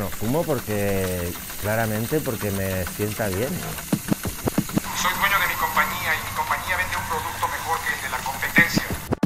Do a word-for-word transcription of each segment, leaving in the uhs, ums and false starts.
no fumo porque, claramente, porque me sienta bien. Soy dueño de mi compañía y mi compañía vende un producto mejor que el de la competencia.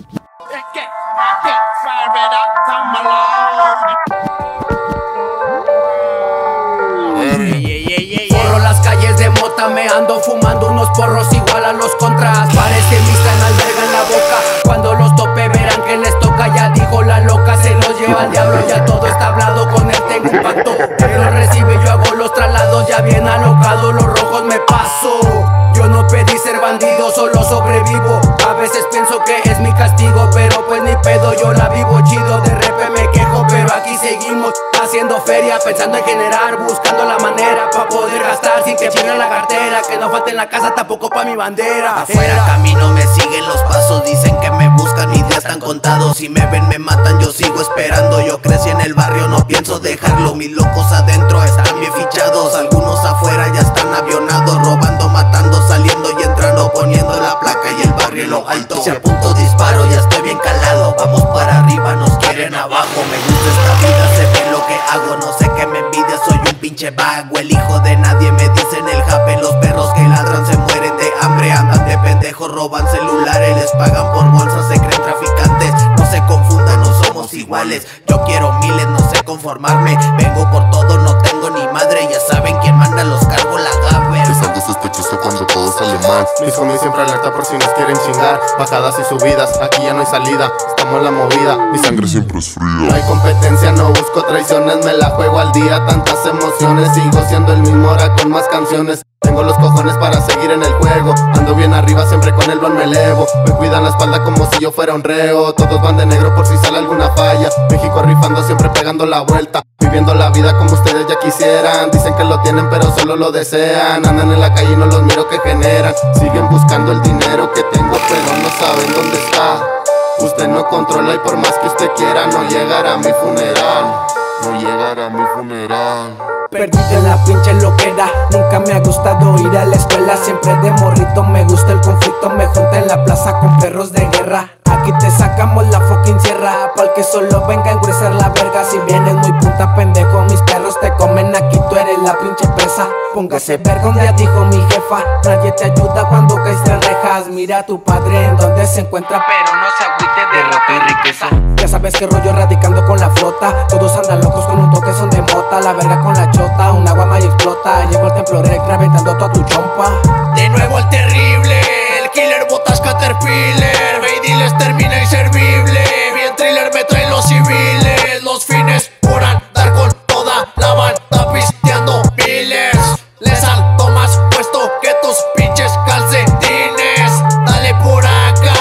Corro las calles de mota, me ando fumando unos porros igual a los contras. Parece mis canal verga en la boca. Cuando los tope verán que les toca. Ya dijo la loca, se los lleva al diablo. Ya todo está hablado, con él tengo un pacto. Él lo recibe, yo hago los traslados. Ya bien alocado, los rojos me paso. Yo no pedí ser bandido, solo sobrevivo. A veces pienso que es mi castigo, pero pues ni pedo, yo la vivo chido. De repente me quejo, pero aquí seguimos haciendo feria, pensando en generar, buscando la manera pa' poder gastar sin que chinguen la cartera. Que no falte en la casa, tampoco pa' mi bandera. Afuera camino, me siguen los pasos, dicen que me buscan, mis días están contados. Si me ven me matan, yo sigo esperando. Yo crecí en el barrio, no pienso dejarlo. Mis locos adentro están bien fichados, algunos afuera ya están avionados. Robando, matando, saliendo y entrando, poniendo la placa y el barrio en lo alto. Si al punto disparo, ya estoy bien calado. Vamos para arriba, nos quieren abajo. Me gusta esta vida, se ve lo que hago. No sé qué me envidia, soy un pinche vago. El hijo de nadie, me dicen el jape. Los perros que ladran se mueren de hambre. Andan de pendejos, roban celulares, les pagan por bolsas, se creen traficantes. No se confundan, no somos iguales. Yo quiero miles, no sé conformarme. Vengo por todo, no tengo ni madre. Ya saben quién manda, los cargo la gabe. Es algo sospechoso cuando todo sale mal. Mis homies siempre alerta por si nos quieren chingar. Bajadas y subidas, aquí ya no hay salida. Estamos en la movida, mi sangre siempre es fría. No hay competencia, no busco traiciones. Me la juego al día, tantas emociones. Sigo siendo el mismo ahora con más canciones. Tengo los cojones para seguir en el juego. Ando bien arriba, siempre con el blon me elevo. Me cuidan la espalda como si yo fuera un reo. Todos van de negro por si sale alguna falla. México rifando, siempre pegando la vuelta. Viviendo la vida como ustedes ya quisieran. Dicen que lo tienen pero solo lo desean. Andan en la calle y no los miro que generan. Siguen buscando el dinero que tengo pero no saben dónde está. Usted no controla y por más que usted quiera no llegará a mi funeral. No llegará a mi funeral. Perdida en la pinche loquera, nunca me ha gustado ir a la escuela. Siempre de morrito me gusta el conflicto. Me junta en la plaza con perros de guerra. Aquí te sacamos la fucking sierra, pa'l que solo venga a engruesar la verga. Si vienes muy puta pendejo, mis perros te comen. Aquí tú eres la pinche presa. Póngase verga, un día dijo mi jefa. Nadie te ayuda cuando caes tras rejas. Mira a tu padre en donde se encuentra, pero no se agüite de rato y riqueza. Ya sabes que rollo radicando con la flota. Todos andan locos con un toque, son de mota. La verga con la chota, una guama y explota. Llego al templo rec, reventando toda tu chompa. De nuevo el terrible, el killer botas Caterpillar. Ve y diles termina inservible. Bien thriller me traen los civiles. Los fines por andar con toda la banda pisteando miles. Les salto más puesto que tus pinches calcetines. Dale por acá,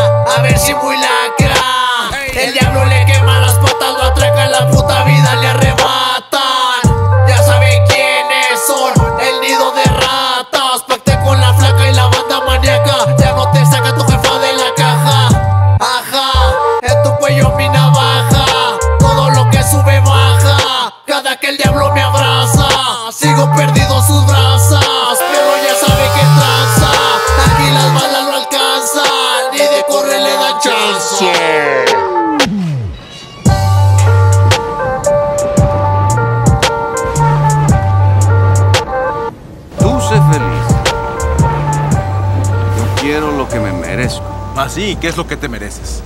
a ver si muy lacra. El diablo le quema las patas, lo atraca en la puta vida, le arrebatan. Ya sabe quiénes son, el nido de ratas. Pacté con la flaca y la banda maníaca. Ya no te saca tu jefa de la caja. Ajá, en tu cuello mi navaja. Todo lo que sube baja. Cada que el diablo me abraza, sigo perdido sus brasas. Pero ya sabe que tranza. Aquí las balas no alcanzan, ni de correr le dan chance. Tú sé feliz. Yo quiero lo que me merezco. Ah, sí, ¿qué es lo que te mereces?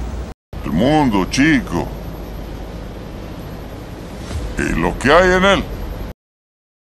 El mundo, chico. Y lo que hay en él.